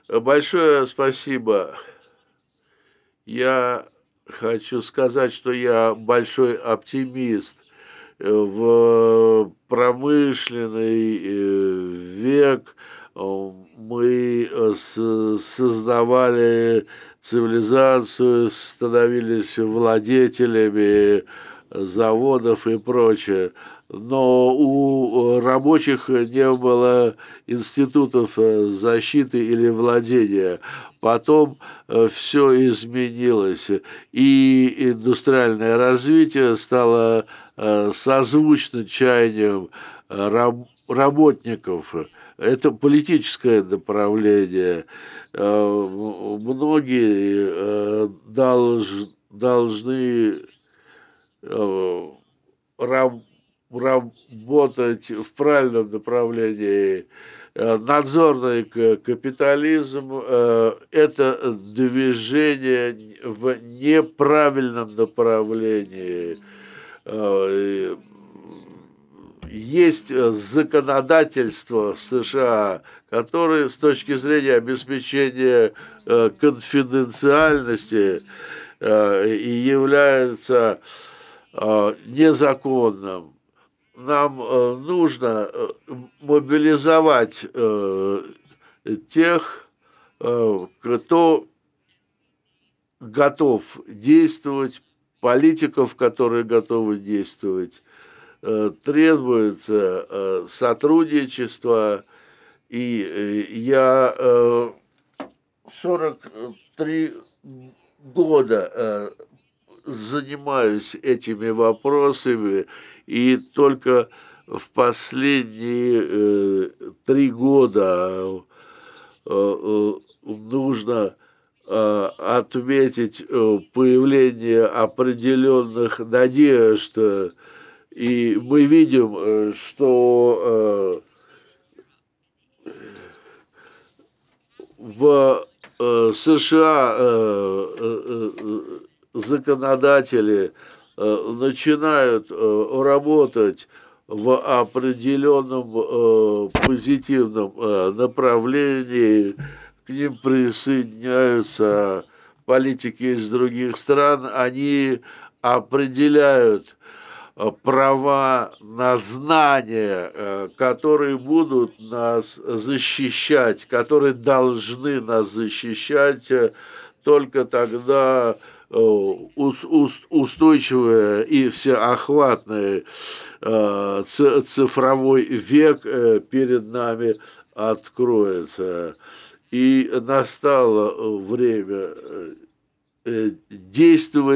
Большое спасибо. Я хочу сказать, что я большой оптимист. В промышленный, век, мы, создавали цивилизацию, становились владетелями заводов и прочее. Но у рабочих не было институтов, защиты или владения. Потом, все изменилось, и индустриальное развитие стало созвучно чаяниям работников. Это политическое направление. Многие должны э, раб- работать в правильном направлении. Надзорный капитализм это движение в неправильном направлении. Э, Есть законодательство в США, которое с точки зрения обеспечения конфиденциальности и является незаконным. Нам нужно мобилизовать тех, кто готов действовать, политиков, которые готовы действовать. Требуется сотрудничество, и я 43 года занимаюсь этими вопросами, и только в последние 3 года нужно отметить появление определенных надежд, и мы видим, что в США законодатели начинают работать в определенном позитивном направлении, к ним присоединяются политики из других стран, они определяют права на знания, которые будут нас защищать, которые должны нас защищать, только тогда устойчивый и всеохватный цифровой век перед нами откроется. И настало время действовать